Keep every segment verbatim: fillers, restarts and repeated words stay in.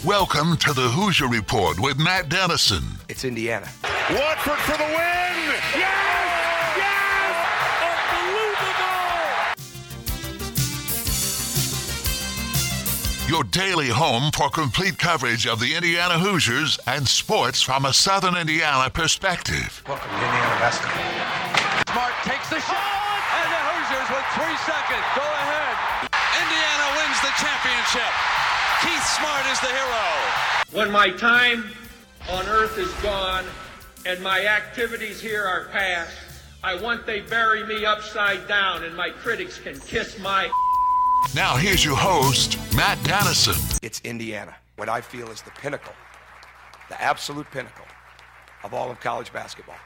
Welcome to the Hoosier Report with Matt Dennison. It's Indiana. Watford for the win! Yes! Yes! Unbelievable! Your daily home for complete coverage of the Indiana Hoosiers and sports from a Southern Indiana perspective. Welcome to Indiana basketball. Smart takes the shot, and the Hoosiers with three seconds go ahead. Indiana wins the championship. Keith Smart is the hero. When my time on earth is gone and my activities here are past, I want they bury me upside down and my critics can kiss my... Now here's your host, Matt Dennison. It's Indiana, what I feel is the pinnacle, the absolute pinnacle of all of college basketball.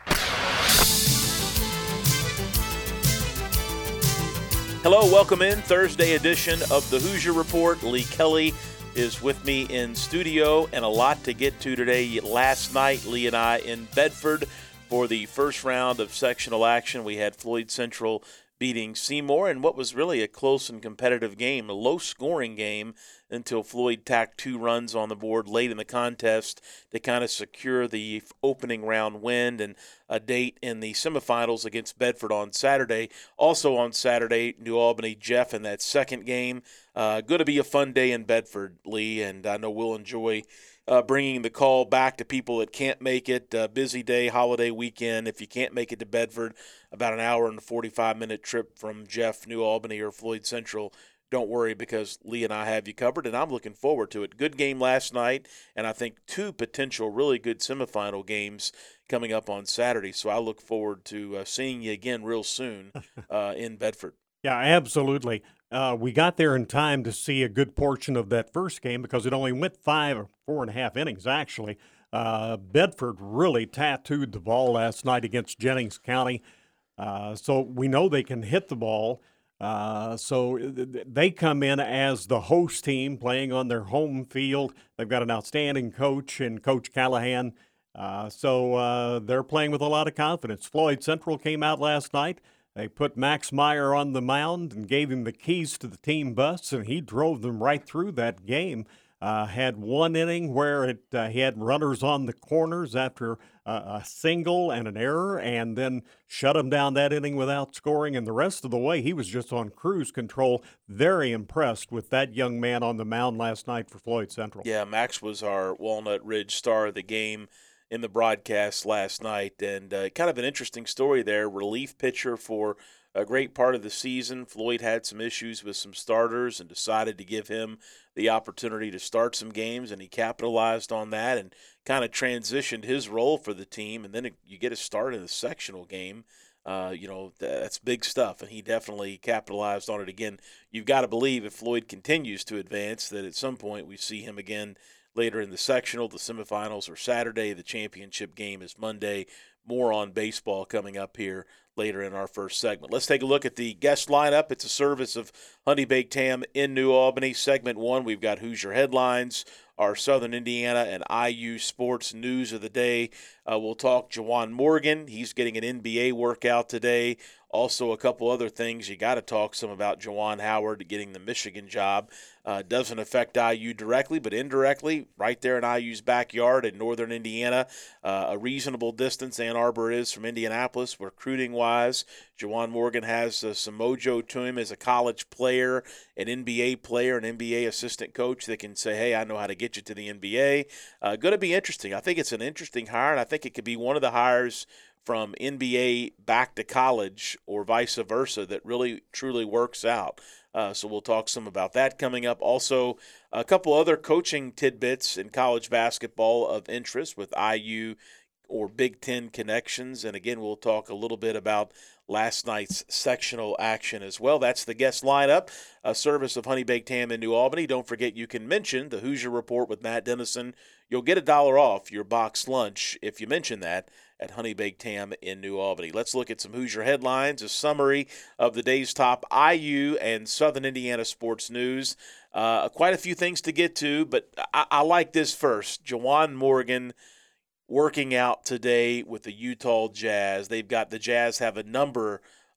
Hello, welcome in Thursday edition of the Hoosier Report. Lee Kelly is with me in studio, and a lot to get to today. Last night, Lee and I in Bedford for the first round of sectional action. We had Floyd Central beating Seymour in what was really a close and competitive game, a low-scoring game until Floyd tacked two runs on the board late in the contest to kind of secure the opening round win and a date in the semifinals against Bedford on Saturday. Also on Saturday, New Albany Jeff in that second game. Uh, going to be a fun day in Bedford, Lee, and I know we'll enjoy uh, bringing the call back to people that can't make it. Uh, busy day, holiday weekend. If you can't make it to Bedford, about an hour and forty-five minute trip from Jeff, New Albany, or Floyd Central. Don't worry, because Lee and I have you covered, and I'm looking forward to it. Good game last night, and I think two potential really good semifinal games coming up on Saturday. So I look forward to uh, seeing you again real soon uh, in Bedford. Yeah, absolutely. Uh, we got there in time to see a good portion of that first game because it only went five or four and a half innings, actually. Uh, Bedford really tattooed the ball last night against Jennings County. Uh, so we know they can hit the ball. Uh, so they come in as the host team playing on their home field. They've got an outstanding coach in Coach Callahan. Uh, so uh, they're playing with a lot of confidence. Floyd Central came out last night. They put Max Meyer on the mound and gave him the keys to the team bus, and he drove them right through that game. Uh, had one inning where it, uh, he had runners on the corners after uh, a single and an error, and then shut him down that inning without scoring. And the rest of the way, he was just on cruise control. Very impressed with that young man on the mound last night for Floyd Central. Yeah, Max was our Walnut Ridge star of the game in the broadcast last night, and uh, kind of an interesting story there. Relief pitcher for a great part of the season. Floyd had some issues with some starters and decided to give him the opportunity to start some games, and he capitalized on that and kind of transitioned his role for the team. And then you get a start in the sectional game. Uh, you know, that's big stuff, and he definitely capitalized on it again. You've got to believe if Floyd continues to advance that at some point we see him again later in the sectional. The semifinals are Saturday. The championship game is Monday. More on baseball coming up here later in our first segment. Let's take a look at the guest lineup. It's a service of Honey Baked Ham in New Albany. Segment one, we've got Hoosier Headlines, our Southern Indiana and I U sports news of the day. Uh, we'll talk Juwan Morgan. He's getting an N B A workout today. Also, a couple other things. You got to talk some about Juwan Howard getting the Michigan job. Uh, doesn't affect I U directly, but indirectly, right there in I U's backyard in northern Indiana. Uh, a reasonable distance Ann Arbor is from Indianapolis, recruiting-wise. Juwan Morgan has uh, some mojo to him as a college player, an N B A player, an N B A assistant coach that can say, hey, I know how to get you to the N B A. Uh, going to be interesting. I think it's an interesting hire, and I think it could be one of the hires from N B A back to college or vice versa that really truly works out. Uh, so we'll talk some about that coming up. Also, a couple other coaching tidbits in college basketball of interest with I U or Big Ten connections. And again, we'll talk a little bit about last night's sectional action as well. That's the guest lineup, a service of Honey Baked Ham in New Albany. Don't forget you can mention the Hoosier Report with Matt Dennison. You'll get a dollar off your box lunch if you mention that at Honey Baked Ham in New Albany. Let's look at some Hoosier headlines, a summary of the day's top I U and Southern Indiana sports news. Uh, quite a few things to get to, but I, I like this first. Juwan Morgan working out today with the Utah Jazz. They've got the Jazz have a number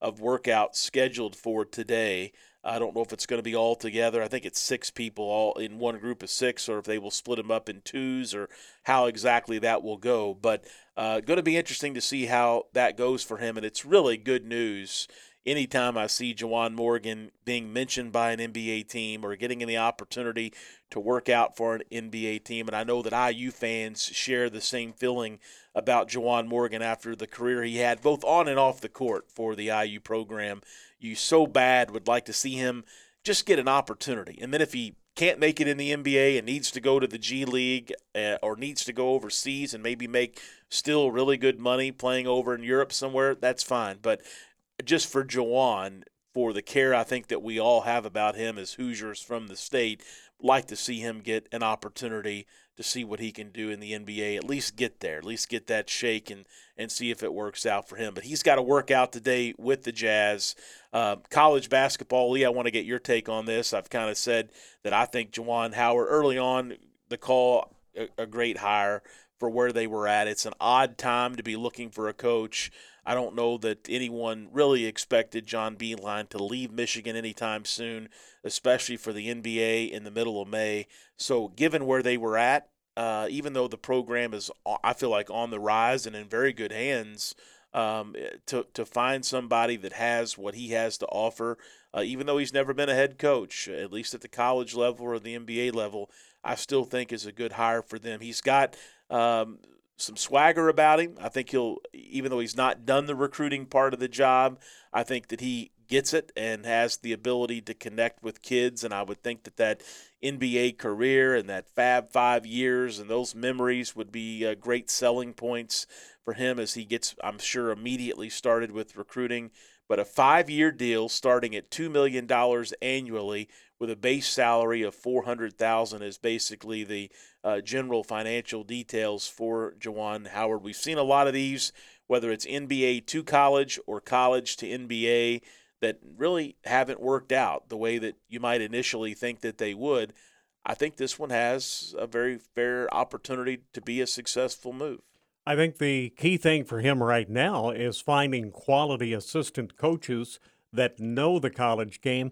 of workouts scheduled for today. I don't know if it's going to be all together. I think it's six people all in one group of six, or if they will split them up in twos, or how exactly that will go. But uh, going to be interesting to see how that goes for him, and it's really good news anytime I see Juwan Morgan being mentioned by an N B A team or getting the opportunity to work out for an N B A team. And I know that I U fans share the same feeling about Juwan Morgan after the career he had, both on and off the court for the I U program. You so bad would like to see him just get an opportunity. And then if he can't make it in the N B A and needs to go to the G League uh, or needs to go overseas and maybe make still really good money playing over in Europe somewhere, that's fine. But just for Juwan, for the care I think that we all have about him as Hoosiers from the state, like to see him get an opportunity to see what he can do in the N B A, at least get there, at least get that shake and, and see if it works out for him. But he's got to work out today with the Jazz. Uh, college basketball, Lee, I want to get your take on this. I've kind of said that I think Juwan Howard, early on the call, a, a great hire for where they were at. It's an odd time to be looking for a coach. I don't know that anyone really expected John Beilein to leave Michigan anytime soon, especially for the N B A in the middle of May. So given where they were at, uh, even though the program is, I feel like, on the rise and in very good hands, um, to, to find somebody that has what he has to offer, uh, even though he's never been a head coach, at least at the college level or the N B A level, I still think is a good hire for them. He's got um, – some swagger about him. I think he'll, even though he's not done the recruiting part of the job, I think that he gets it and has the ability to connect with kids. And I would think that that N B A career and that Fab Five years and those memories would be uh, great selling points for him as he gets, I'm sure, immediately started with recruiting. But a five-year deal starting at two million dollars annually with a base salary of four hundred thousand dollars is basically the uh, general financial details for Juwan Howard. We've seen a lot of these, whether it's N B A to college or college to N B A, that really haven't worked out the way that you might initially think that they would. I think this one has a very fair opportunity to be a successful move. I think the key thing for him right now is finding quality assistant coaches that know the college game.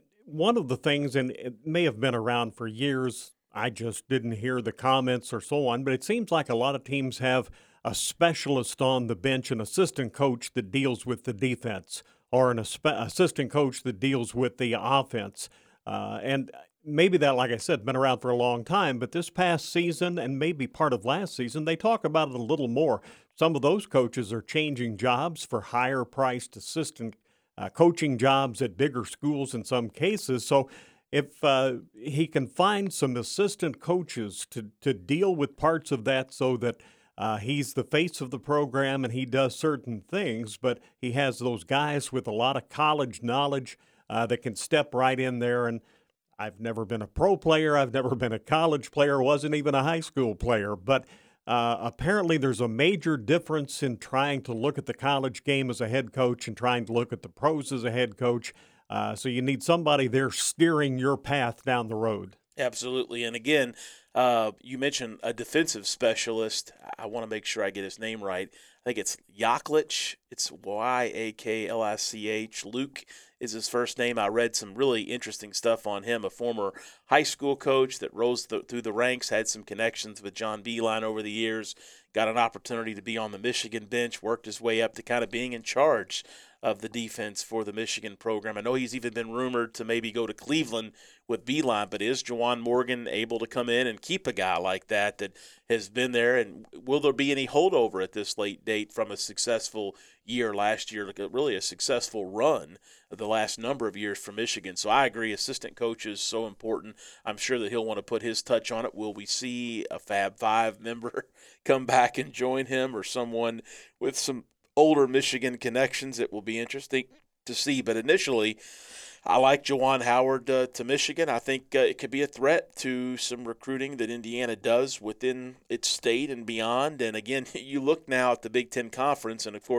One of the things, and it may have been around for years, I just didn't hear the comments or so on, but it seems like a lot of teams have a specialist on the bench, an assistant coach that deals with the defense, or an asp- assistant coach that deals with the offense. Uh, and maybe that, like I said, been around for a long time, but this past season and maybe part of last season, they talk about it a little more. Some of those coaches are changing jobs for higher-priced assistant uh, coaching jobs at bigger schools in some cases. So if uh, he can find some assistant coaches to, to deal with parts of that so that uh, he's the face of the program and he does certain things, but he has those guys with a lot of college knowledge uh, that can step right in there. And I've never been a pro player. I've never been a college player, wasn't even a high school player. But uh, apparently there's a major difference in trying to look at the college game as a head coach and trying to look at the pros as a head coach. Uh, so you need somebody there steering your path down the road. Absolutely. And again, uh, you mentioned a defensive specialist. I want to make sure I get his name right. I think it's Yaklich. It's Y A K L I C H. Luke is his first name. I read some really interesting stuff on him, a former high school coach that rose the, through the ranks, had some connections with John Beilein over the years, got an opportunity to be on the Michigan bench, worked his way up to kind of being in charge of the defense for the Michigan program. I know he's even been rumored to maybe go to Cleveland with Beilein, but is Juwan Morgan able to come in and keep a guy like that that has been there? And will there be any holdover at this late date from a successful year last year, like a, really a successful run of the last number of years for Michigan? So I agree, assistant coach is so important. I'm sure that he'll want to put his touch on it. Will we see a Fab Five member come back and join him, or someone with some older Michigan connections? It will be interesting to see. But initially, I like Juwan Howard uh, to Michigan. I think uh, it could be a threat to some recruiting that Indiana does within its state and beyond. And again, you look now at the Big Ten Conference, and of course,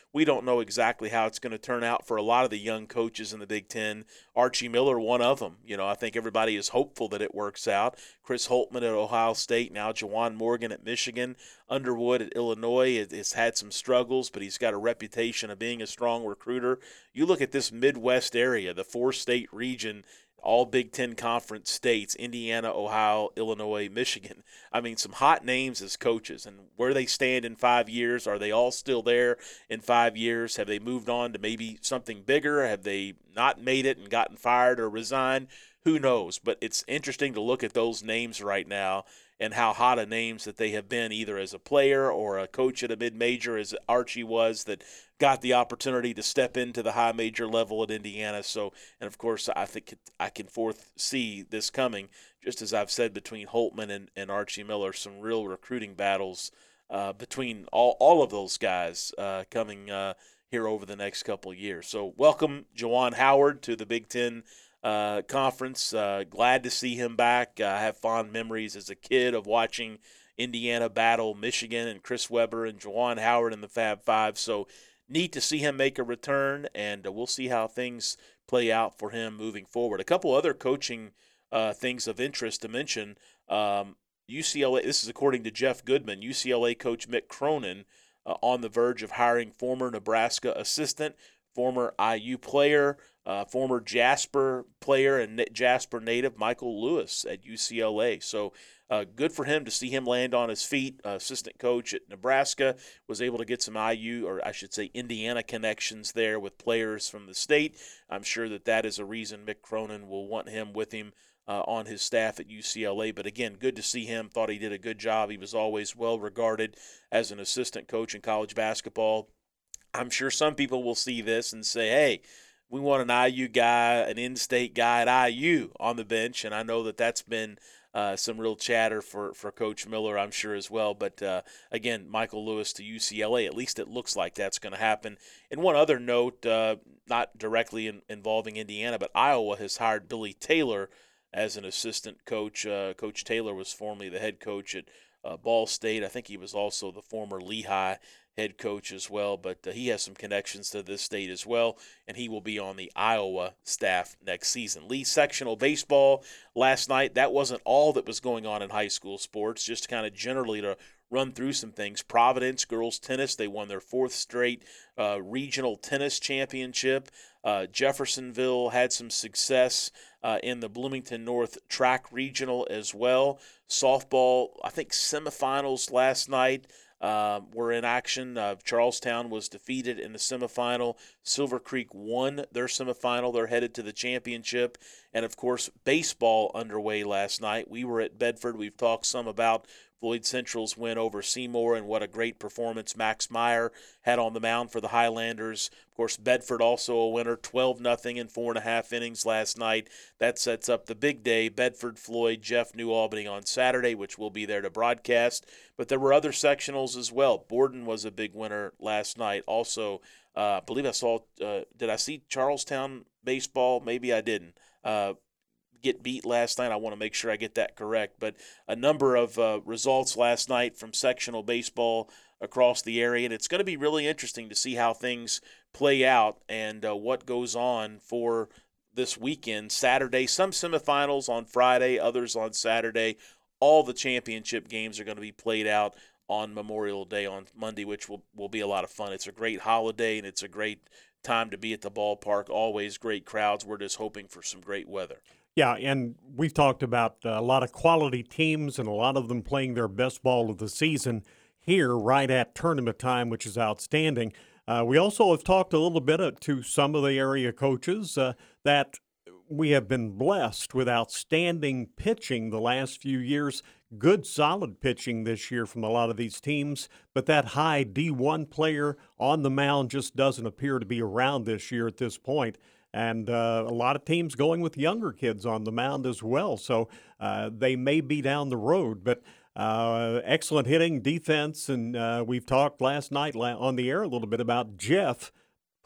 we don't know exactly how it's going to turn out for a lot of the young coaches in the Big Ten. Archie Miller, one of them. You know, I think everybody is hopeful that it works out. Chris Holtmann at Ohio State, now Juwan Morgan at Michigan. Underwood at Illinois has had some struggles, but he's got a reputation of being a strong recruiter. You look at this Midwest area, the four-state region, all Big Ten Conference states, Indiana, Ohio, Illinois, Michigan. I mean, some hot names as coaches. And where they stand in five years, are they all still there in five years? Have they moved on to maybe something bigger? Have they not made it and gotten fired or resigned? Who knows? But it's interesting to look at those names right now and how hot of names that they have been, either as a player or a coach at a mid-major, as Archie was, that got the opportunity to step into the high major level at Indiana. So, and of course, I think I can foresee this coming, just as I've said, between Holtmann and, and Archie Miller, some real recruiting battles uh, between all, all of those guys uh, coming uh, here over the next couple of years. So welcome Juwan Howard to the Big Ten uh, Conference. Uh, glad to see him back. Uh, I have fond memories as a kid of watching Indiana battle Michigan and Chris Webber and Juwan Howard in the Fab Five. So neat to see him make a return, and uh, we'll see how things play out for him moving forward. A couple other coaching uh, things of interest to mention. Um, U C L A, this is according to Jeff Goodman, U C L A coach Mick Cronin uh, on the verge of hiring former Nebraska assistant, former I U player, uh, former Jasper player and Jasper native Michael Lewis at U C L A. So uh, good for him to see him land on his feet. Uh, assistant coach at Nebraska, was able to get some I U, or I should say Indiana connections there with players from the state. I'm sure that that is a reason Mick Cronin will want him with him Uh, on his staff at U C L A. But again, good to see him. Thought he did a good job. He was always well regarded as an assistant coach in college basketball. I'm sure some people will see this and say, hey, we want an I U guy, an in-state guy at I U on the bench. And I know that that's been uh, some real chatter for, for Coach Miller, I'm sure, as well. But uh, again, Michael Lewis to U C L A, at least it looks like that's going to happen. And one other note, uh, not directly in, involving Indiana, but Iowa has hired Billy Taylor as an assistant coach. Uh, Coach Taylor was formerly the head coach at uh, Ball State. I think he was also the former Lehigh head coach as well, but uh, he has some connections to this state as well, and he will be on the Iowa staff next season. Lee sectional baseball last night, that wasn't all that was going on in high school sports, just kind of generally to run through some things. Providence girls tennis, they won their fourth straight uh, regional tennis championship. Uh, Jeffersonville had some success uh, in the Bloomington North track regional as well. Softball, I think semifinals last night uh, were in action. Uh, Charlestown was defeated in the semifinal. Silver Creek won their semifinal. They're headed to the championship. And, of course, baseball underway last night. We were at Bedford. We've talked some about Floyd Central's win over Seymour and what a great performance Max Meyer had on the mound for the Highlanders. Of course, Bedford also a winner, twelve nothing in four and a half innings last night. That sets up the big day, Bedford, Floyd, Jeff, New Albany on Saturday, which we'll be there to broadcast. But there were other sectionals as well. Borden was a big winner last night. Also, uh, I believe I saw, uh, did I see Charlestown baseball? Maybe I didn't. Uh, get beat last night. I want to make sure I get that correct. But a number of uh, results last night from sectional baseball across the area, and it's going to be really interesting to see how things play out and uh, what goes on for this weekend. Saturday, some semifinals on Friday, others on Saturday. All the championship games are going to be played out on Memorial Day on Monday, which will, will be a lot of fun. It's a great holiday, and it's a great time to be at the ballpark. Always great crowds. We're just hoping for some great weather. Yeah, and we've talked about a lot of quality teams and a lot of them playing their best ball of the season here right at tournament time, which is outstanding. Uh, we also have talked a little bit to some of the area coaches uh, that we have been blessed with outstanding pitching the last few years. Good, solid pitching this year from a lot of these teams, but that high D one player on the mound just doesn't appear to be around this year at this point. And uh, a lot of teams going with younger kids on the mound as well. So uh, they may be down the road. But uh, excellent hitting, defense, and uh, we've talked last night on the air a little bit about Jeff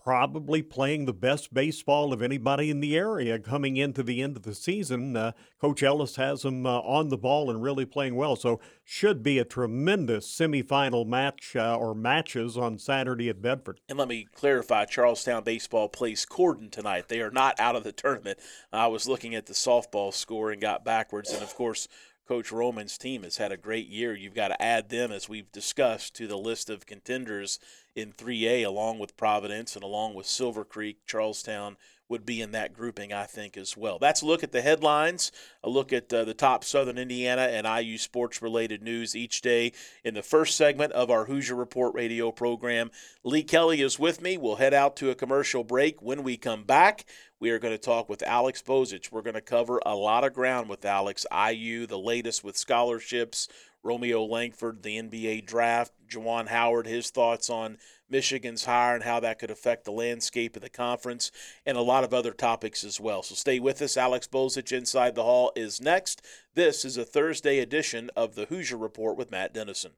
probably playing the best baseball of anybody in the area coming into the end of the season. Uh, Coach Ellis has them uh, on the ball and really playing well. So should be a tremendous semifinal match uh, or matches on Saturday at Bedford. And let me clarify, Charlestown baseball plays Corden tonight. They are not out of the tournament. I was looking at the softball score and got backwards. And, of course, Coach Roman's team has had a great year. You've got to add them, as we've discussed, to the list of contenders in three A, along with Providence and along with Silver Creek. Charlestown would be in that grouping, I think, as well. That's a look at the headlines, a look at uh, the top Southern Indiana and I U sports-related news each day in the first segment of our Hoosier Report radio program. Lee Kelly is with me. We'll head out to a commercial break. When we come back, we are going to talk with Alex Bozich. We're going to cover a lot of ground with Alex. I U, the latest with scholarships, Romeo Langford, the N B A draft, Juwan Howard, his thoughts on Michigan's hire and how that could affect the landscape of the conference, and a lot of other topics as well. So stay with us. Alex Bozich Inside the Hall is next. This is a Thursday edition of the Hoosier Report with Matt Dennison.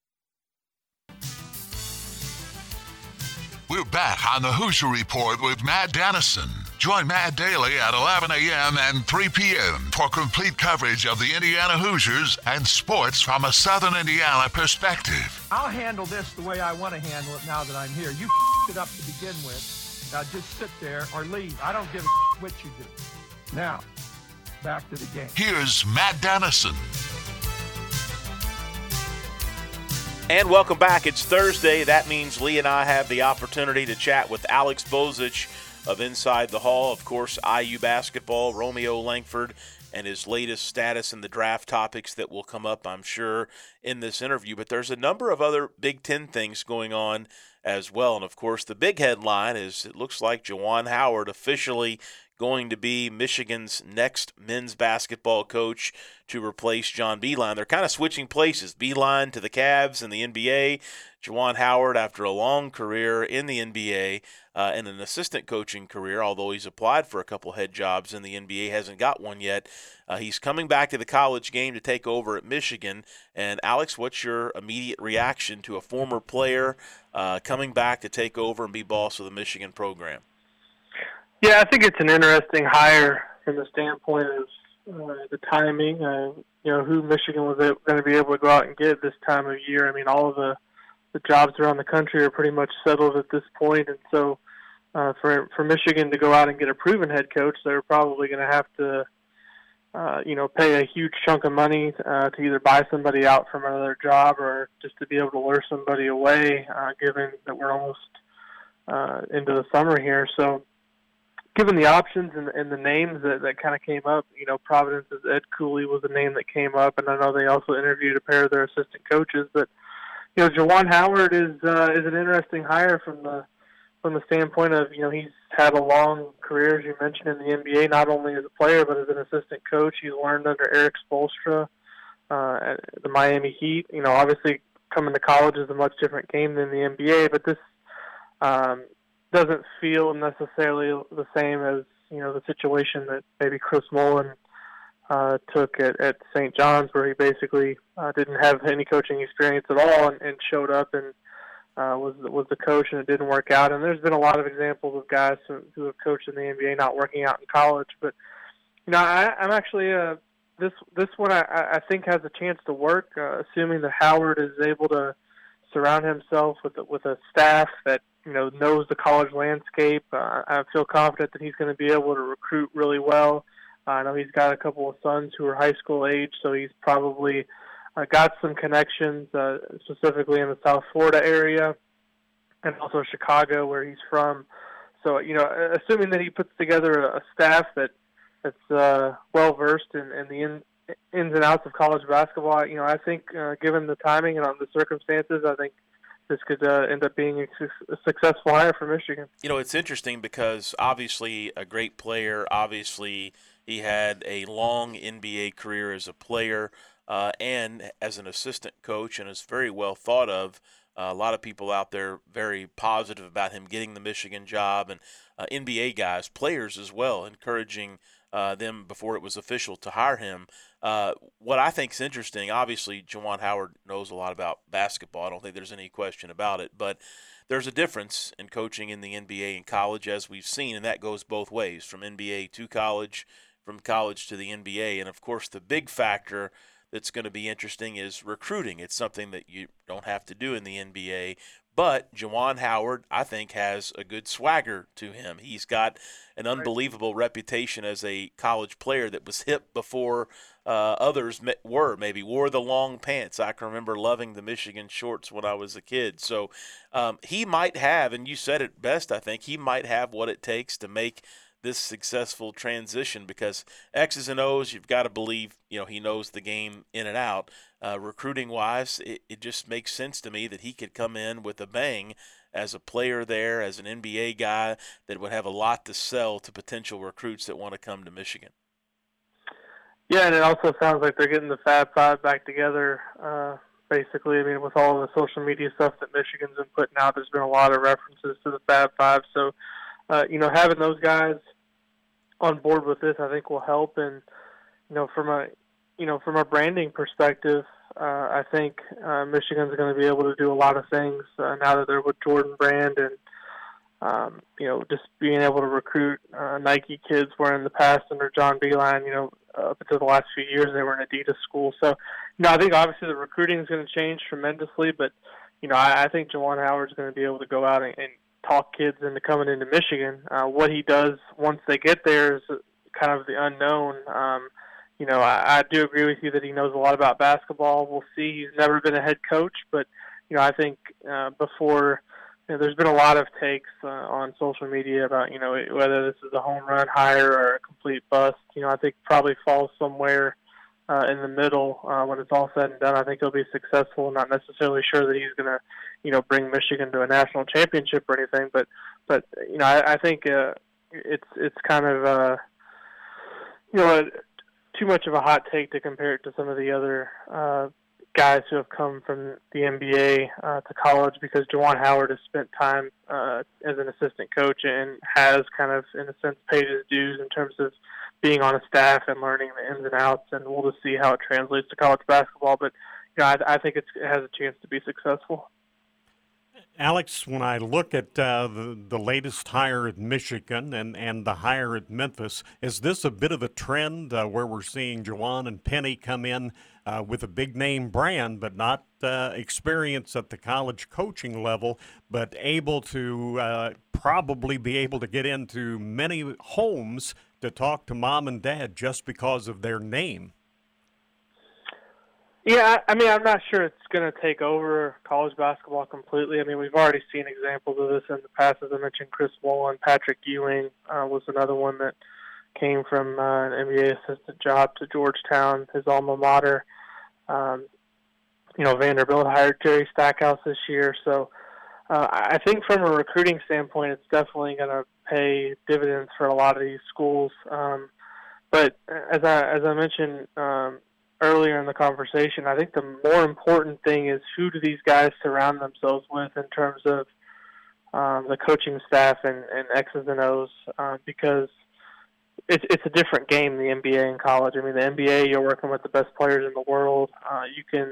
We're back on the Hoosier Report with Matt Dennison. Join Matt daily at eleven a.m. and three p.m. for complete coverage of the Indiana Hoosiers and sports from a Southern Indiana perspective. I'll handle this the way I want to handle it now that I'm here. You it up to begin with. Now just sit there or leave. I don't give a what you do. Now, back to the game. Here's Matt Dennison. And welcome back. It's Thursday. That means Lee and I have the opportunity to chat with Alex Bozich of Inside the Hall. Of course, I U basketball, Romeo Langford, and his latest status in the draft topics that will come up, I'm sure, in this interview. But there's a number of other Big Ten things going on as well. And, of course, the big headline is it looks like Juwan Howard officially going to be Michigan's next men's basketball coach to replace John Beilein. They're kind of switching places. Beilein to the Cavs in the N B A. Juwan Howard, after a long career in the N B A uh, and an assistant coaching career, although he's applied for a couple head jobs in the N B A, hasn't got one yet. Uh, he's coming back to the college game to take over at Michigan. And, Alex, what's your immediate reaction to a former player uh, coming back to take over and be boss of the Michigan program? Yeah, I think it's an interesting hire from the standpoint of uh, the timing. Uh, you know, who Michigan was going to be able to go out and get this time of year. I mean, all of the, the jobs around the country are pretty much settled at this point, and so uh, for for Michigan to go out and get a proven head coach, they're probably going to have to, uh, you know, pay a huge chunk of money uh, to either buy somebody out from another job or just to be able to lure somebody away, uh, given that we're almost uh, into the summer here. So, given the options and, and the names that, that kind of came up, you know, Providence's Ed Cooley was a name that came up, and I know they also interviewed a pair of their assistant coaches. But, you know, Juwan Howard is uh, is an interesting hire from the from the standpoint of, you know, he's had a long career, as you mentioned, in the N B A, not only as a player but as an assistant coach. He's learned under Eric Spoelstra uh, at the Miami Heat. You know, obviously coming to college is a much different game than the N B A, but this um, – doesn't feel necessarily the same as, you know, the situation that maybe Chris Mullen uh, took at, at Saint John's, where he basically uh, didn't have any coaching experience at all and, and showed up and uh, was was the coach, and it didn't work out. And there's been a lot of examples of guys who, who have coached in the N B A not working out in college. But, you know, I, I'm actually uh, this this one I, I think has a chance to work, uh, assuming that Howard is able to surround himself with with a staff that, you know, knows the college landscape. Uh, I feel confident that he's going to be able to recruit really well. Uh, I know he's got a couple of sons who are high school age, so he's probably uh, got some connections, uh, specifically in the South Florida area and also Chicago, where he's from. So, you know, assuming that he puts together a staff that that's uh, well-versed in, in the in, ins and outs of college basketball, you know, I think uh, given the timing and on the circumstances, I think this could uh, end up being a, su- a successful hire for Michigan. You know, it's interesting because obviously a great player, obviously he had a long N B A career as a player uh, and as an assistant coach, and is very well thought of. Uh, a lot of people out there very positive about him getting the Michigan job, and uh, N B A guys, players as well, encouraging uh, them before it was official to hire him. Uh, what I think is interesting, obviously, Juwan Howard knows a lot about basketball. I don't think there's any question about it. But there's a difference in coaching in the N B A and college, as we've seen, and that goes both ways, from N B A to college, from college to the N B A. And, of course, the big factor that's going to be interesting is recruiting. It's something that you don't have to do in the N B A. But Juwan Howard, I think, has a good swagger to him. He's got an unbelievable reputation as a college player that was hip before uh, others were, maybe wore the long pants. I can remember loving the Michigan shorts when I was a kid. So um, he might have, and you said it best, I think, he might have what it takes to make this successful transition, because X's and O's, you've got to believe, you know, he knows the game in and out. Uh, recruiting-wise, it, it just makes sense to me that he could come in with a bang as a player there, as an N B A guy that would have a lot to sell to potential recruits that want to come to Michigan. Yeah, and it also sounds like they're getting the Fab Five back together, uh, basically. I mean, with all the social media stuff that Michigan's been putting out, there's been a lot of references to the Fab Five. So, uh, you know, having those guys on board with this, I think, will help. And, you know, from a you know, from a branding perspective, uh, I think uh, Michigan's going to be able to do a lot of things uh, now that they're with Jordan Brand, and um, you know, just being able to recruit uh, Nike kids, where in the past under John Beilein, you know, up until the last few years they were an Adidas school. So, you know, I think obviously the recruiting is going to change tremendously, but you know, I, I think Juwan Howard's going to be able to go out and, and talk kids into coming into Michigan. Uh, what he does once they get there is kind of the unknown. Um, You know, I, I do agree with you that he knows a lot about basketball. We'll see. He's never been a head coach, but, you know, I think uh, before, you know, there's been a lot of takes uh, on social media about, you know, whether this is a home run hire or a complete bust. You know, I think probably falls somewhere uh, in the middle uh, when it's all said and done. I think he'll be successful. Not necessarily sure that he's going to, you know, bring Michigan to a national championship or anything, but, but you know, I, I think uh, it's it's kind of, uh, you know, too much of a hot take to compare it to some of the other uh, guys who have come from the N B A uh, to college, because Juwan Howard has spent time uh, as an assistant coach and has kind of, in a sense, paid his dues in terms of being on a staff and learning the ins and outs, and we'll just see how it translates to college basketball. But you know, I, I think it's, it has a chance to be successful. Alex, when I look at uh, the, the latest hire at Michigan and, and the hire at Memphis, is this a bit of a trend uh, where we're seeing Juwan and Penny come in uh, with a big-name brand, but not uh, experience at the college coaching level, but able to uh, probably be able to get into many homes to talk to mom and dad just because of their name? Yeah, I mean, I'm not sure it's going to take over college basketball completely. I mean, we've already seen examples of this in the past. As I mentioned, Chris Woolen, Patrick Ewing uh, was another one that came from uh, an N B A assistant job to Georgetown, his alma mater. Um, you know, Vanderbilt hired Jerry Stackhouse this year. So uh, I think from a recruiting standpoint, it's definitely going to pay dividends for a lot of these schools. Um, but as I, as I mentioned, um, earlier in the conversation, I think the more important thing is who do these guys surround themselves with in terms of um, the coaching staff and, and X's and O's, uh, because it's it's a different game, the N B A and college. I mean, the N B A, you're working with the best players in the world. Uh, you can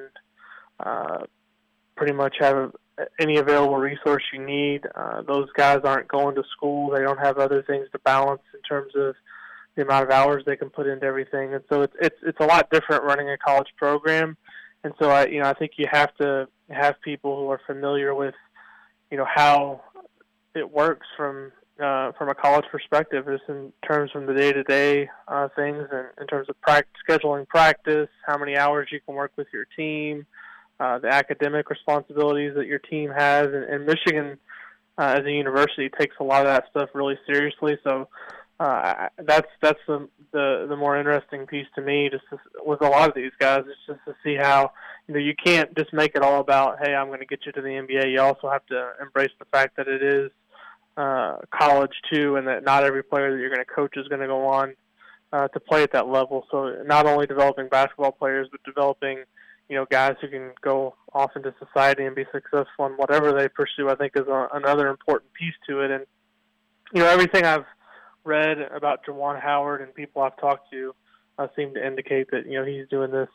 uh, pretty much have any available resource you need. Uh, those guys aren't going to school. They don't have other things to balance in terms of the amount of hours they can put into everything, and so it's it's it's a lot different running a college program. And so I you know I think you have to have people who are familiar with you know how it works from uh, from a college perspective, just in terms from the day to day things, and in terms of practice, scheduling practice, how many hours you can work with your team, uh, the academic responsibilities that your team has, and, and Michigan uh, as a university takes a lot of that stuff really seriously. So. Uh, that's that's the, the the more interesting piece to me, just to, with a lot of these guys, is just to see how you know you can't just make it all about, hey, I'm going to get you to the N B A. You also have to embrace the fact that it is uh, college too, and that not every player that you're going to coach is going to go on uh, to play at that level. So not only developing basketball players, but developing you know guys who can go off into society and be successful in whatever they pursue, I think is a, another important piece to it. And you know everything I've read about Juwan Howard and people I've talked to uh, seem to indicate that you know he's doing this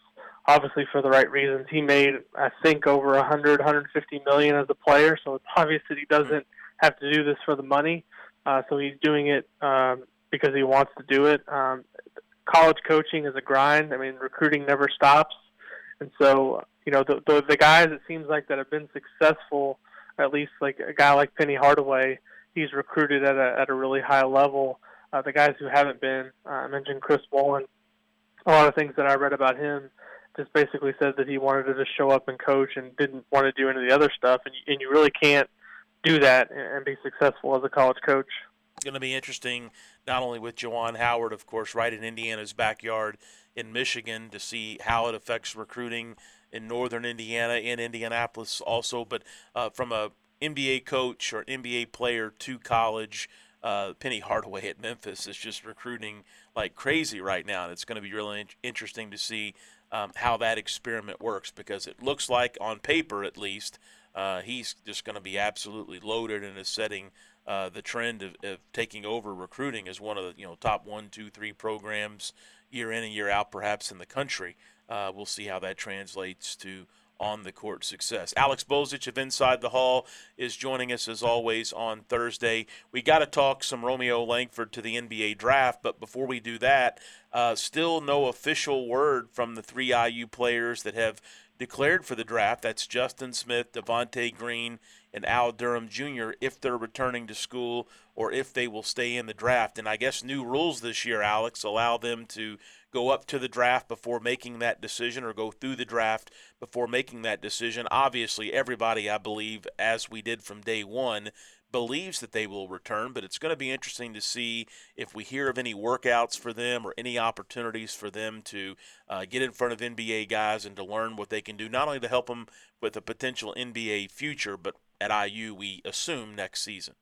obviously for the right reasons. He made, I think, over one hundred, one hundred fifty million as a player, so it's obvious that he doesn't have to do this for the money. Uh, so he's doing it um, because he wants to do it. Um, college coaching is a grind. I mean, recruiting never stops. And so, you know, the, the, the guys, it seems like, that have been successful, at least like a guy like Penny Hardaway, he's recruited at a, at a really high level. Uh, the guys who haven't been, uh, I mentioned Chris Mullen. A lot of things that I read about him just basically said that he wanted to just show up and coach and didn't want to do any of the other stuff. And, and you really can't do that and be successful as a college coach. It's going to be interesting, not only with Juwan Howard, of course, right in Indiana's backyard in Michigan, to see how it affects recruiting in northern Indiana, in Indianapolis also, but uh, from a N B A coach or N B A player to college, uh, Penny Hardaway at Memphis is just recruiting like crazy right now, and it's going to be really in- interesting to see um, how that experiment works, because it looks like, on paper at least, uh, he's just going to be absolutely loaded and is setting uh, the trend of, of taking over recruiting as one of the you know top one, two, three programs year in and year out, perhaps in the country. Uh, we'll see how that translates to on-the-court success. Alex Bozich of Inside the Hall is joining us, as always, on Thursday. We got to talk some Romeo Langford to the N B A draft, but before we do that, uh, still no official word from the three I U players that have declared for the draft. That's Justin Smith, Devontae Green, and Al Durham Junior, if they're returning to school or if they will stay in the draft. And I guess new rules this year, Alex, allow them to go up to the draft before making that decision, or go through the draft before making that decision. Obviously, everybody, I believe, as we did from day one, believes that they will return, but it's going to be interesting to see if we hear of any workouts for them or any opportunities for them to uh, get in front of N B A guys and to learn what they can do, not only to help them with a potential N B A future, but at I U, we assume, next season.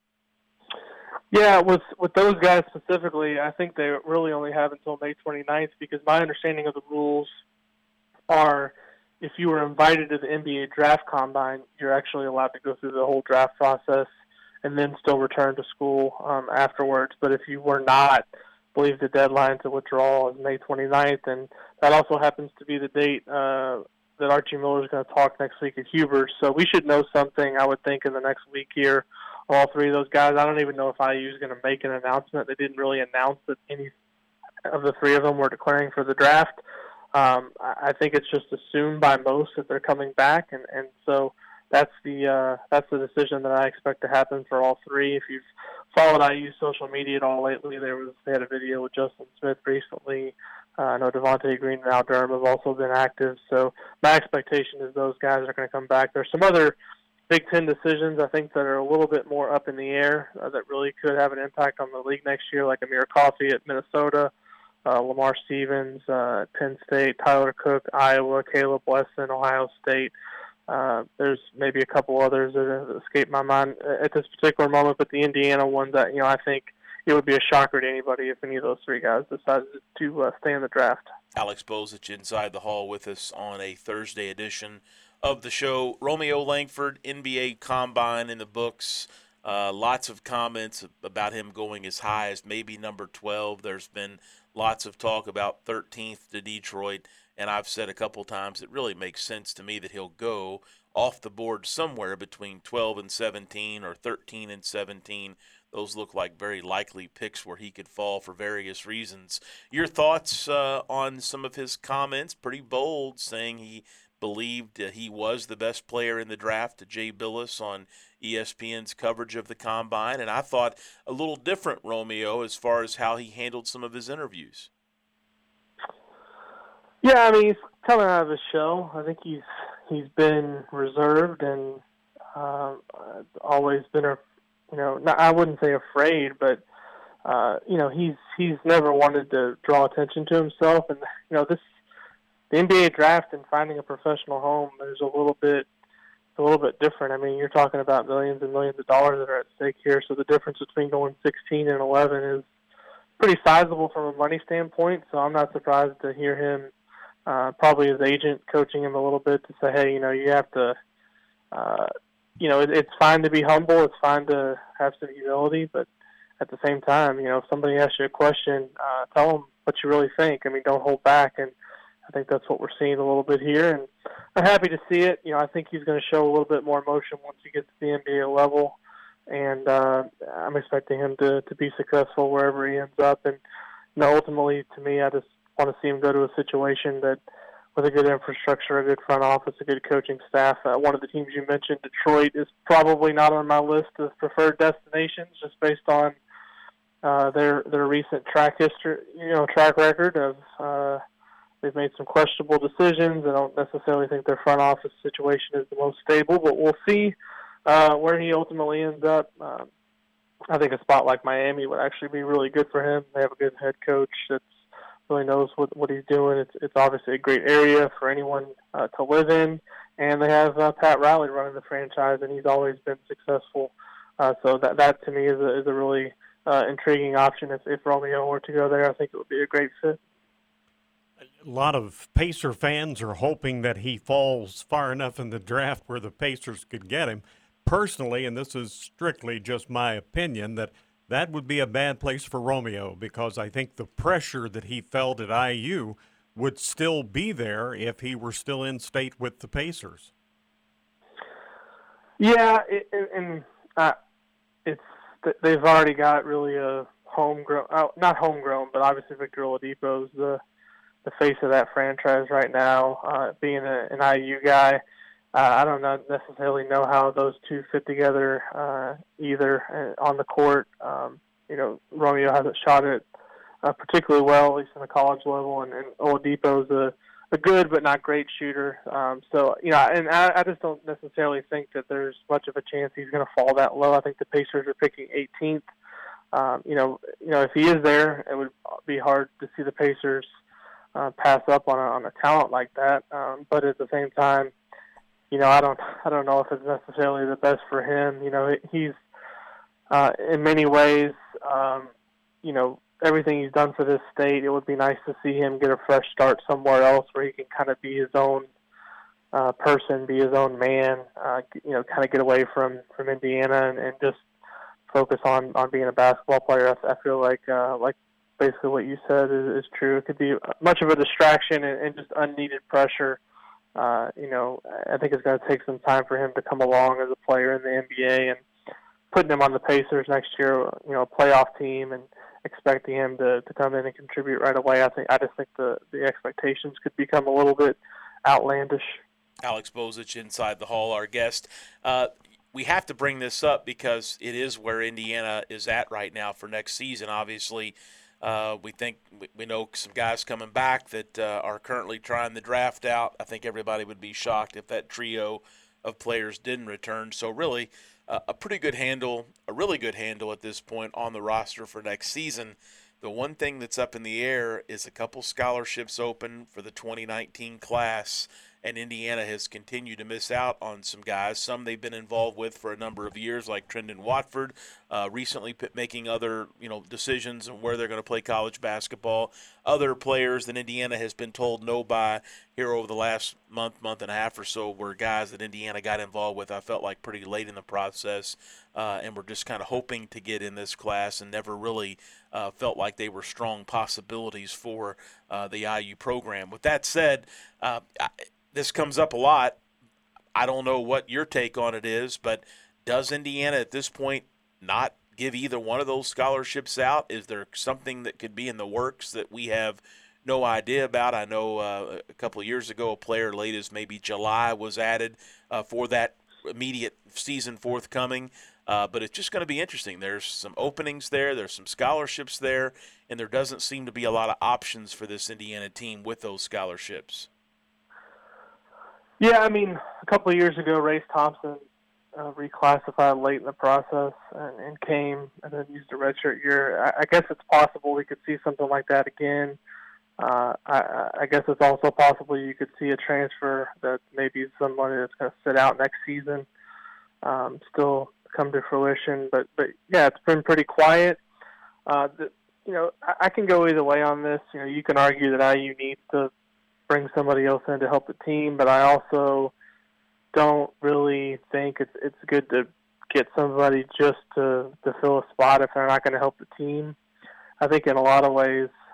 Yeah, with with those guys specifically, I think they really only have until May twenty-ninth, because my understanding of the rules are, if you were invited to the N B A draft combine, you're actually allowed to go through the whole draft process and then still return to school um, afterwards. But if you were not, I believe the deadline to withdraw is May twenty-ninth, and that also happens to be the date uh, that Archie Miller is going to talk next week at Hubert. So we should know something, I would think, in the next week here. All three of those guys. I don't even know if I U is going to make an announcement. They didn't really announce that any of the three of them were declaring for the draft. Um, I think it's just assumed by most that they're coming back, and, and so that's the uh, that's the decision that I expect to happen for all three. If you've followed I U's social media at all lately, there was they had a video with Justin Smith recently. Uh, I know Devontae Green and Al Durham have also been active, so my expectation is those guys are going to come back. There's some other Big Ten decisions, I think, that are a little bit more up in the air uh, that really could have an impact on the league next year, like Amir Coffey at Minnesota, uh, Lamar Stevens uh, at Penn State, Tyler Cook, Iowa, Caleb Wesson, Ohio State. Uh, there's maybe a couple others that have escaped my mind at this particular moment, but the Indiana one that, you know, I think it would be a shocker to anybody if any of those three guys decided to uh, stay in the draft. Alex Bozich Inside the Hall with us on a Thursday edition of the show. Romeo Langford, N B A Combine in the books. Uh, lots of comments about him going as high as maybe number twelve. There's been lots of talk about thirteenth to Detroit, and I've said a couple times it really makes sense to me that he'll go off the board somewhere between twelve and seventeen or thirteen and seventeen. Those look like very likely picks where he could fall for various reasons. Your thoughts uh, on some of his comments? Pretty bold, saying he believed uh, he was the best player in the draft to Jay Billis on E S P N's coverage of the Combine. And I thought a little different, Romeo, as far as how he handled some of his interviews. Yeah, I mean, he's coming out of his shell. I think he's he's been reserved and uh, always been a, you know, not, I wouldn't say afraid, but uh, you know, he's he's never wanted to draw attention to himself. And you know, this the N B A draft and finding a professional home is a little bit a little bit different. I mean, you're talking about millions and millions of dollars that are at stake here. So the difference between going sixteen and eleven is pretty sizable from a money standpoint. So I'm not surprised to hear him, uh, probably his agent coaching him a little bit to say, hey, you know, you have to, uh, you know, it, it's fine to be humble. It's fine to have some humility, but at the same time, you know, if somebody asks you a question, uh, tell them what you really think. I mean, don't hold back. And I think that's what we're seeing a little bit here, and I'm happy to see it. You know, I think he's going to show a little bit more emotion once he gets to the N B A level, and uh, I'm expecting him to, to be successful wherever he ends up. And you know, ultimately, to me, I just want to see him go to a situation that, with a good infrastructure, a good front office, a good coaching staff. Uh, one of the teams you mentioned, Detroit, is probably not on my list of preferred destinations, just based on uh, their their recent track history, you know, track record of. Uh, they've made some questionable decisions. I don't necessarily think their front office situation is the most stable, but we'll see uh, where he ultimately ends up. Um, I think a spot like Miami would actually be really good for him. They have a good head coach that's really knows what, what he's doing. It's it's obviously a great area for anyone uh, to live in, and they have uh, Pat Riley running the franchise, and he's always been successful. Uh, so that that to me is a, is a really uh, intriguing option. If, if Romeo were to go there, I think it would be a great fit. A lot of Pacer fans are hoping that he falls far enough in the draft where the Pacers could get him. Personally, and this is strictly just my opinion, that that would be a bad place for Romeo, because I think the pressure that he felt at I U would still be there if he were still in state with the Pacers. Yeah, it, and uh, it's they've already got really a homegrown, uh, not homegrown, but obviously Victor Oladipo's the the face of that franchise right now, uh, being a, an I U guy. Uh, I don't know, necessarily know how those two fit together uh, either uh, on the court. Um, you know, Romeo hasn't shot it uh, particularly well, at least in the college level, and, and Oladipo's a, a good but not great shooter. Um, so, you know, and I, I just don't necessarily think that there's much of a chance he's going to fall that low. I think the Pacers are picking eighteenth. Um, you know, you know, if he is there, it would be hard to see the Pacers uh, pass up on a, on a talent like that. Um, but at the same time, you know, I don't, I don't know if it's necessarily the best for him. You know, he's uh, in many ways, um, you know, everything he's done for this state. It would be nice to see him get a fresh start somewhere else where he can kind of be his own uh, person, be his own man. Uh, you know, kind of get away from, from Indiana and, and just focus on, on being a basketball player. I, I feel like, uh, like basically what you said is, is true. It could be much of a distraction and, and just unneeded pressure. Uh, you know, I think it's going to take some time for him to come along as a player in the N B A, and putting him on the Pacers next year, you know, a playoff team, and expecting him to, to come in and contribute right away. I think I just think the, the expectations could become a little bit outlandish. Alex Bozich inside the hall, our guest. Uh, we have to bring this up because it is where Indiana is at right now for next season. Obviously, Uh, we think we know some guys coming back that uh, are currently trying the draft out. I think everybody would be shocked if that trio of players didn't return. So really, uh, a pretty good handle, a really good handle at this point on the roster for next season. The one thing that's up in the air is a couple scholarships open for the twenty nineteen class, and Indiana has continued to miss out on some guys. Some they've been involved with for a number of years, like Trendon Watford, uh, recently p- making other you know decisions on where they're going to play college basketball. Other players that Indiana has been told no by here over the last month, month and a half or so were guys that Indiana got involved with, I felt like, pretty late in the process, uh, and were just kind of hoping to get in this class and never really uh, felt like they were strong possibilities for uh, the I U program. With that said, uh, I, this comes up a lot. I don't know what your take on it is, but does Indiana at this point not give either one of those scholarships out? Is there something that could be in the works that we have no idea about? I know uh, a couple of years ago a player late as maybe July was added uh, for that immediate season forthcoming. Uh, but it's just going to be interesting. There's some openings there. There's some scholarships there. And there doesn't seem to be a lot of options for this Indiana team with those scholarships. Yeah, I mean, a couple of years ago, Race Thompson uh, reclassified late in the process and, and came and then used a redshirt year. I, I guess it's possible we could see something like that again. Uh, I, I guess it's also possible you could see a transfer that maybe somebody that's going to sit out next season um, still come to fruition. But, but yeah, it's been pretty quiet. Uh, the, you know, I, I can go either way on this. You know, you can argue that I U needs to bring somebody else in to help the team, but I also don't really think it's it's good to get somebody just to, to fill a spot if they're not going to help the team. I think in a lot of ways,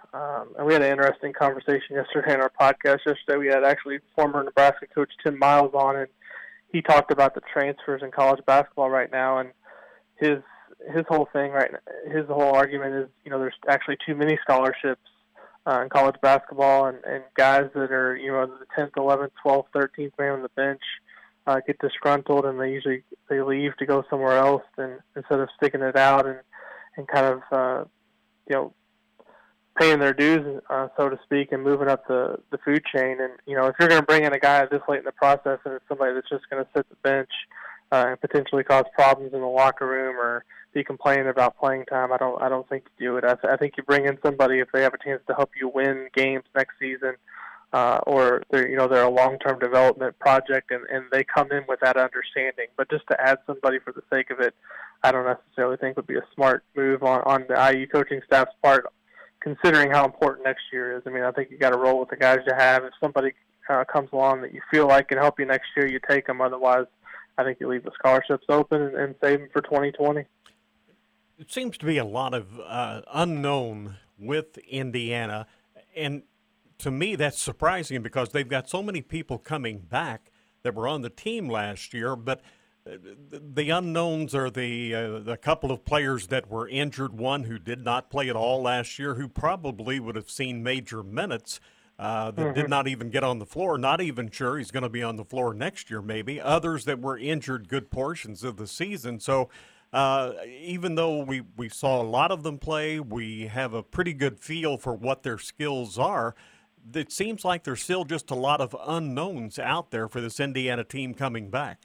Um, and we had an interesting conversation yesterday in our podcast. Yesterday we had actually former Nebraska coach Tim Miles on, and he talked about the transfers in college basketball right now. And his his whole thing right now, his whole argument is, you know, there's actually too many scholarships uh, in college basketball, and, and guys that are, you know, the tenth, eleventh, twelfth, thirteenth man on the bench uh, get disgruntled, and they usually they leave to go somewhere else, and instead of sticking it out and and kind of uh, you know, paying their dues, uh, so to speak, and moving up the, the food chain. And, you know, if you're going to bring in a guy this late in the process and it's somebody that's just going to sit the bench uh, and potentially cause problems in the locker room or be complaining about playing time, I don't I don't think you do it. I, th- I think you bring in somebody if they have a chance to help you win games next season, uh, or they're, you know, they're a long-term development project, and, and they come in with that understanding. But just to add somebody for the sake of it, I don't necessarily think would be a smart move on, on the I U coaching staff's part, considering how important next year is. I mean, I think you got to roll with the guys you have. If somebody uh, comes along that you feel like can help you next year, you take them. Otherwise, I think you leave the scholarships open and, and save them for twenty twenty. It seems to be a lot of uh, unknown with Indiana, and to me that's surprising because they've got so many people coming back that were on the team last year, but the unknowns are the uh, the couple of players that were injured, one who did not play at all last year, who probably would have seen major minutes, uh, that mm-hmm. did not even get on the floor, not even sure he's going to be on the floor next year maybe, others that were injured good portions of the season. So uh, even though we, we saw a lot of them play, we have a pretty good feel for what their skills are. It seems like there's still just a lot of unknowns out there for this Indiana team coming back.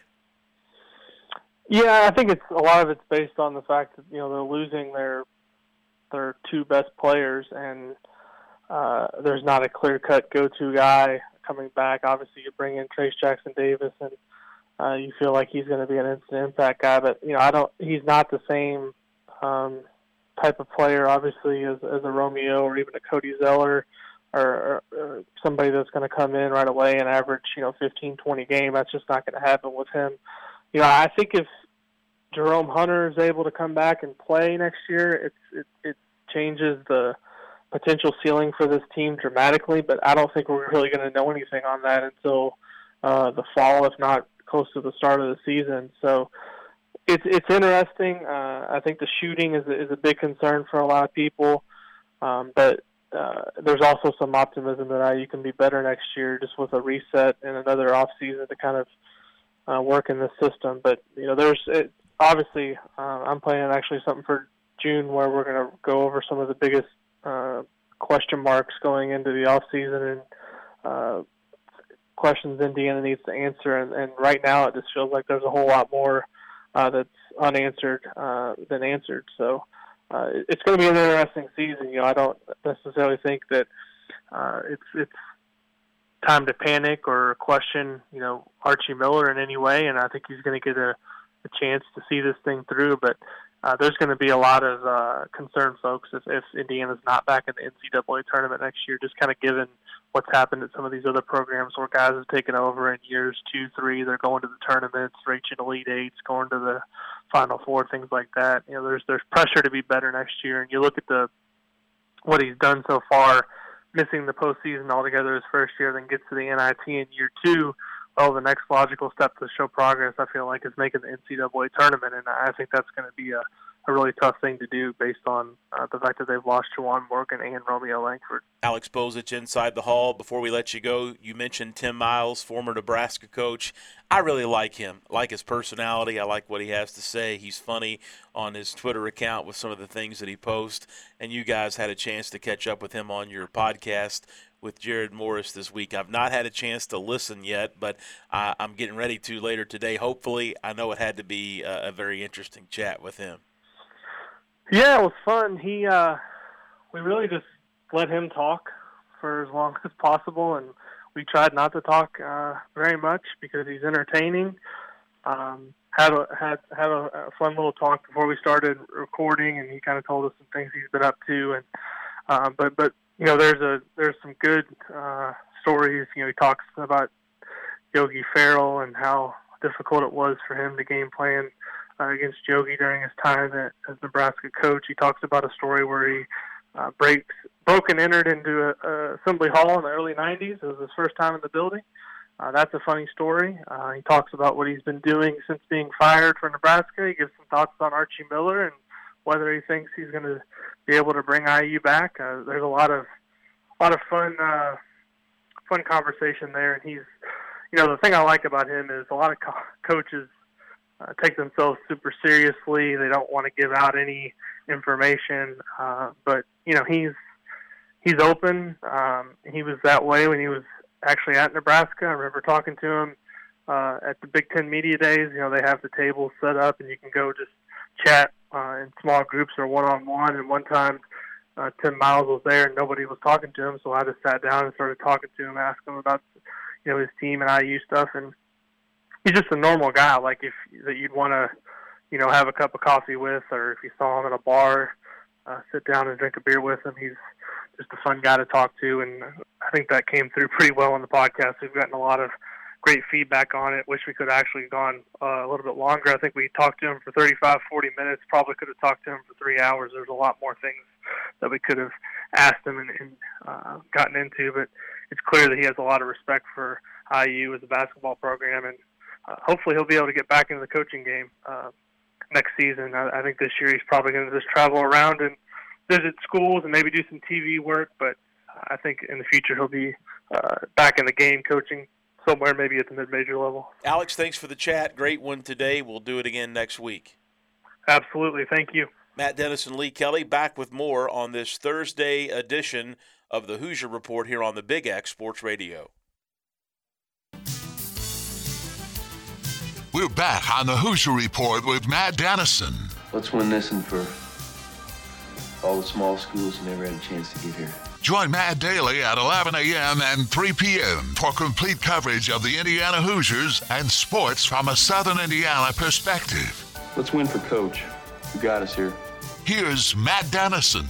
Yeah, I think it's a lot of it's based on the fact that, you know, they're losing their their two best players, and uh, there's not a clear-cut go-to guy coming back. Obviously, you bring in Trace Jackson Davis, and uh, you feel like he's going to be an instant impact guy. But, you know, I don't. He's not the same um, type of player, obviously, as, as a Romeo or even a Cody Zeller, or, or, or somebody that's going to come in right away and average, you know, fifteen, twenty game. That's just not going to happen with him. You know, I think if Jerome Hunter is able to come back and play next year, it's, it, it changes the potential ceiling for this team dramatically, but I don't think we're really going to know anything on that until uh, the fall, if not close to the start of the season. So it's it's interesting. Uh, I think the shooting is a, is a big concern for a lot of people, um, but uh, there's also some optimism that I U can be better next year just with a reset and another off season to kind of uh, work in this system. But, you know, there's it, obviously uh, I'm planning actually something for June where we're going to go over some of the biggest uh, question marks going into the off season and uh, questions Indiana needs to answer. And, and right now it just feels like there's a whole lot more uh, that's unanswered uh, than answered. So uh, it's going to be an interesting season. You know, I don't necessarily think that uh, it's it's time to panic or question, you know, Archie Miller in any way, and I think he's going to get a, a chance to see this thing through. But uh, there's going to be a lot of uh, concerned folks if, if Indiana's not back in the N C double A tournament next year, just kind of given what's happened at some of these other programs where guys have taken over in years two, three, they're going to the tournaments, reaching Elite Eights, going to the Final Four, things like that. You know, there's there's pressure to be better next year, and you look at the what he's done so far, missing the postseason altogether his first year, then gets to the N I T in year two. Well, the next logical step to show progress, I feel like, is making the N C double A tournament, and I think that's going to be a, a really tough thing to do based on uh, the fact that they've lost Juwan Morgan and Romeo Langford. Alex Bozich inside the hall. Before we let you go, you mentioned Tim Miles, former Nebraska coach. I really like him. I like his personality. I like what he has to say. He's funny on his Twitter account with some of the things that he posts, and you guys had a chance to catch up with him on your podcast with Jared Morris this week. I've not had a chance to listen yet, but uh, I'm getting ready to later today. Hopefully, I know it had to be a, a very interesting chat with him. Yeah, it was fun. He, uh, we really just let him talk for as long as possible, and we tried not to talk uh, very much because he's entertaining. Um, had a had had a, a fun little talk before we started recording, and he kind of told us some things he's been up to, and uh, but but. You know, there's a there's some good uh, stories. You know, he talks about Yogi Ferrell and how difficult it was for him to game plan uh, against Yogi during his time at, as Nebraska coach. He talks about a story where he uh, breaks broke and entered into a, a Assembly Hall in the early nineties. It was his first time in the building. Uh, that's a funny story. Uh, he talks about what he's been doing since being fired for Nebraska. He gives some thoughts on Archie Miller and whether he thinks he's going to be able to bring I U back. Uh, there's a lot of a lot of fun uh, fun conversation there, and he's, you know, the thing I like about him is a lot of co- coaches uh, take themselves super seriously. They don't want to give out any information, uh, but you know, he's he's open. Um, he was that way when he was actually at Nebraska. I remember talking to him uh, at the Big Ten Media Days. You know, they have the tables set up, and you can go just chat uh, in small groups or one-on-one. And one time, uh, Tim Miles was there, and nobody was talking to him, so I just sat down and started talking to him, asking him about, you know, his team and I U stuff. And he's just a normal guy, like if that you'd want to, you know, have a cup of coffee with, or if you saw him at a bar, uh, sit down and drink a beer with him. He's just a fun guy to talk to, and I think that came through pretty well on the podcast. We've gotten a lot of great feedback on it. Wish we could have actually gone uh, a little bit longer. I think we talked to him for thirty-five, forty minutes. Probably could have talked to him for three hours. There's a lot more things that we could have asked him and, and uh, gotten into, but it's clear that he has a lot of respect for I U as a basketball program, and uh, hopefully he'll be able to get back into the coaching game uh, next season. I, I think this year he's probably going to just travel around and visit schools and maybe do some T V work, but I think in the future he'll be uh, back in the game coaching somewhere maybe at the mid-major level. Alex, thanks for the chat. Great one today. We'll do it again next week. Absolutely. Thank you. Matt Dennis and Lee Kelly back with more on this Thursday edition of the Hoosier Report here on the Big X Sports Radio. We're back on the Hoosier Report with Matt Dennison. Let's win this one for all the small schools who never had a chance to get here. Join Matt daily at eleven a.m. and three p.m. for complete coverage of the Indiana Hoosiers and sports from a Southern Indiana perspective. Let's win for Coach, who got us here. Here's Matt Dennison.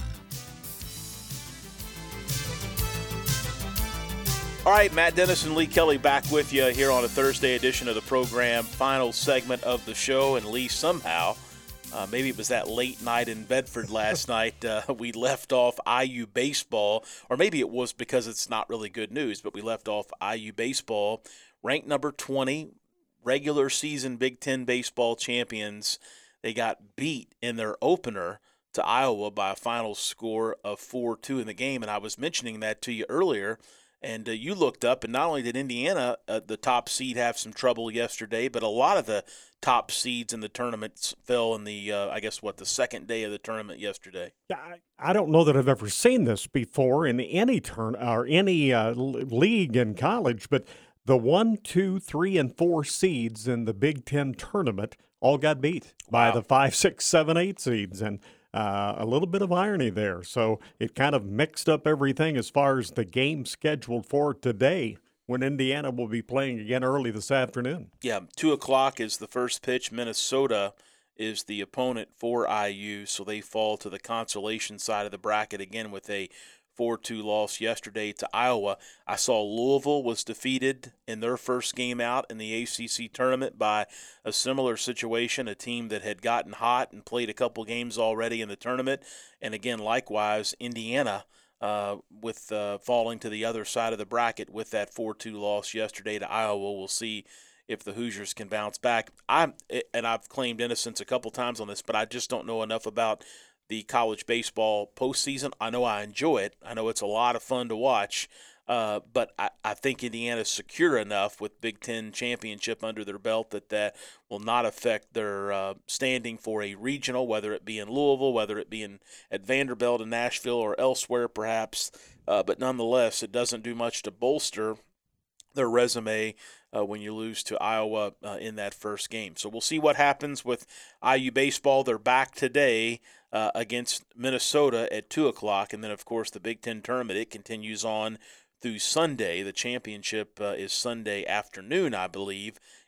All right, Matt Dennis and Lee Kelly back with you here on a Thursday edition of the program, final segment of the show. And Lee, somehow, uh, maybe it was that late night in Bedford last night, uh, we left off I U baseball, or maybe it was because it's not really good news, but we left off I U baseball, ranked number twenty, regular season Big Ten baseball champions. They got beat in their opener to Iowa by a final score of four two in the game, and I was mentioning that to you earlier. And uh, you looked up, and not only did Indiana, uh, the top seed, have some trouble yesterday, but a lot of the top seeds in the tournament fell in the, uh, I guess, what, the second day of the tournament yesterday. I, I don't know that I've ever seen this before in any turn or any uh, league in college, but the one, two, three, and four seeds in the Big Ten tournament all got beat by Wow. the five, six, seven, eight seeds, and Uh, a little bit of irony there. So it kind of mixed up everything as far as the game scheduled for today when Indiana will be playing again early this afternoon. Yeah, two o'clock is the first pitch. Minnesota is the opponent for I U, so they fall to the consolation side of the bracket again with a four two loss yesterday to Iowa. I saw Louisville was defeated in their first game out in the A C C tournament by a similar situation, a team that had gotten hot and played a couple games already in the tournament. And again, likewise, Indiana uh, with uh, falling to the other side of the bracket with that four two loss yesterday to Iowa. We'll see if the Hoosiers can bounce back. I'm, and I've claimed innocence a couple times on this, but I just don't know enough about the college baseball postseason. I know I enjoy it. I know it's a lot of fun to watch, uh, but I, I think Indiana's secure enough with Big Ten championship under their belt that that will not affect their uh, standing for a regional, whether it be in Louisville, whether it be in at Vanderbilt in Nashville or elsewhere perhaps. Uh, but nonetheless, it doesn't do much to bolster their resume uh, when you lose to Iowa uh, in that first game. So we'll see what happens with I U baseball. They're back today uh, against Minnesota at two o'clock. And then, of course, the Big Ten tournament, it continues on through Sunday. The championship uh, is Sunday afternoon, I believe,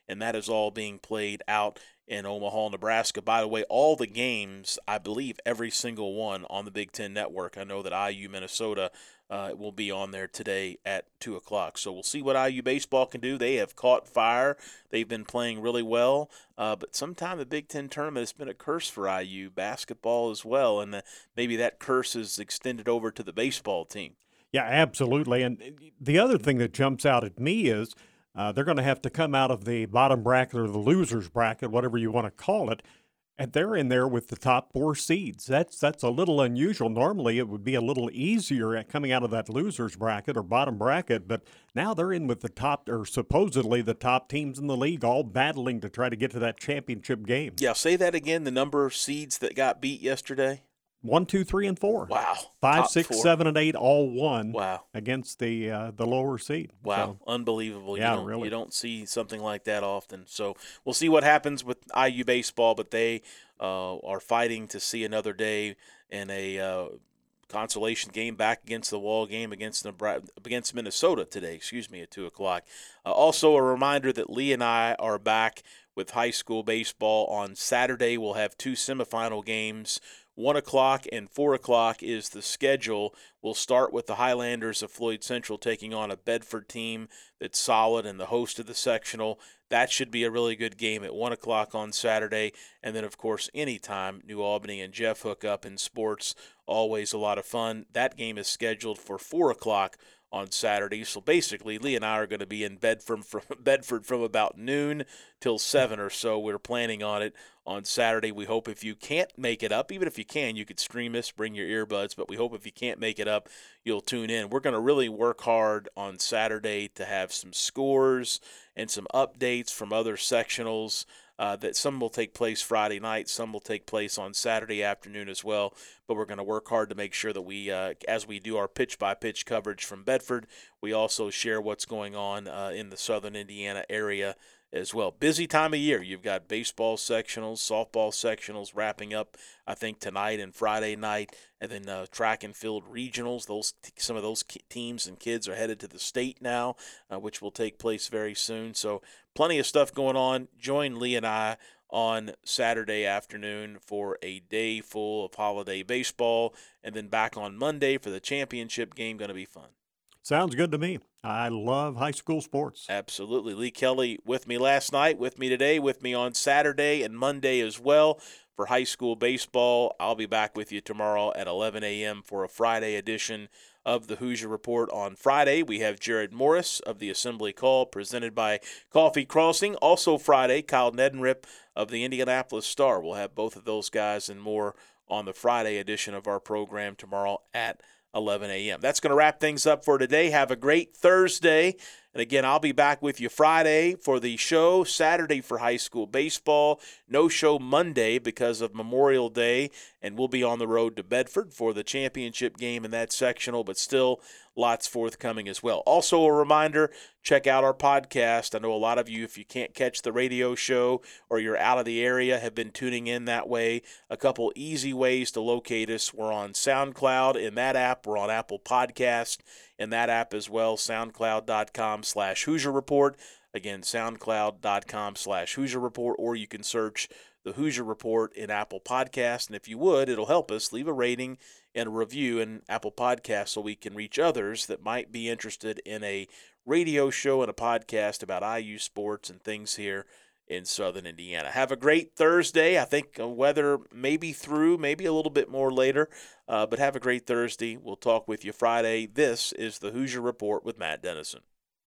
and that is all being played out in Omaha, Nebraska. By the way, all the games, I believe every single one on the Big Ten Network. I know that I U Minnesota uh, will be on there today at two o'clock. So we'll see what I U baseball can do. They have caught fire. They've been playing really well. Uh, but sometime the Big Ten tournament has been a curse for I U basketball as well, and uh, maybe that curse is extended over to the baseball team. Yeah, absolutely. And the other thing that jumps out at me is uh, they're going to have to come out of the bottom bracket or the losers bracket, whatever you want to call it, and they're in there with the top four seeds. That's that's a little unusual. Normally it would be a little easier at coming out of that losers bracket or bottom bracket, but now they're in with the top, or supposedly the top teams in the league, all battling to try to get to that championship game. Yeah, say that again, the number of seeds that got beat yesterday. One, two, three, and four. Wow. Five, Top six, four. seven, and eight all won. Wow. Against the uh, the lower seed. Wow, So, unbelievable. Yeah, you don't, really. You don't see something like that often. So we'll see what happens with I U baseball, but they uh, are fighting to see another day in a uh, consolation game, back against the wall game against Nebraska, against Minnesota today, excuse me, at two o'clock. Uh, also a reminder that Lee and I are back with high school baseball on Saturday. We'll have two semifinal games. One o'clock and four o'clock is the schedule. We'll start with the Highlanders of Floyd Central taking on a Bedford team that's solid and the host of the sectional. That should be a really good game at one o'clock on Saturday. And then, of course, anytime New Albany and Jeff hook up in sports, always a lot of fun. That game is scheduled for four o'clock on Saturday. So basically, Lee and I are going to be in Bedford from, Bedford from about noon till seven or so. We're planning on it on Saturday. We hope if you can't make it up, even if you can, you could stream us, bring your earbuds, but we hope if you can't make it up, you'll tune in. We're going to really work hard on Saturday to have some scores and some updates from other sectionals. Uh, that some will take place Friday night, some will take place on Saturday afternoon as well. But we're going to work hard to make sure that we, uh, as we do our pitch-by-pitch coverage from Bedford, we also share what's going on uh, in the southern Indiana area as well. Busy time of year. You've got baseball sectionals, softball sectionals wrapping up, I think, tonight and Friday night, and then uh, track and field regionals. Those some of those teams and kids are headed to the state now, uh, which will take place very soon. So plenty of stuff going on. Join Lee and I on Saturday afternoon for a day full of holiday baseball, and then back on Monday for the championship game. Going to be fun. sounds good to me. I love high school sports. Absolutely. Lee Kelly with me last night, with me today, with me on Saturday and Monday as well for high school baseball. I'll be back with you tomorrow at eleven a.m. for a Friday edition of the Hoosier Report. On Friday, we have Jared Morris of the Assembly Call, presented by Coffee Crossing. Also Friday, Kyle Nedenrip of the Indianapolis Star. We'll have both of those guys and more on the Friday edition of our program tomorrow at eleven a.m. That's going to wrap things up for today. Have a great Thursday. And again, I'll be back with you Friday for the show, Saturday for high school baseball. No show Monday because of Memorial Day, and we'll be on the road to Bedford for the championship game in that sectional, but still lots forthcoming as well. Also a reminder, check out our podcast. I know a lot of you, if you can't catch the radio show or you're out of the area, have been tuning in that way. A couple easy ways to locate us. We're on SoundCloud in that app. We're on Apple Podcast in that app as well, soundcloud.com slash Hoosier Report. Again, soundcloud.com slash Hoosier Report, or you can search the Hoosier Report in Apple Podcast. And if you would, it'll help us. Leave a rating and a review in Apple Podcast so we can reach others that might be interested in a radio show and a podcast about I U sports and things here in southern Indiana. Have a great Thursday. I think weather may be through, maybe a little bit more later, uh, but have a great Thursday. We'll talk with you Friday. This is the Hoosier Report with Matt Dennison.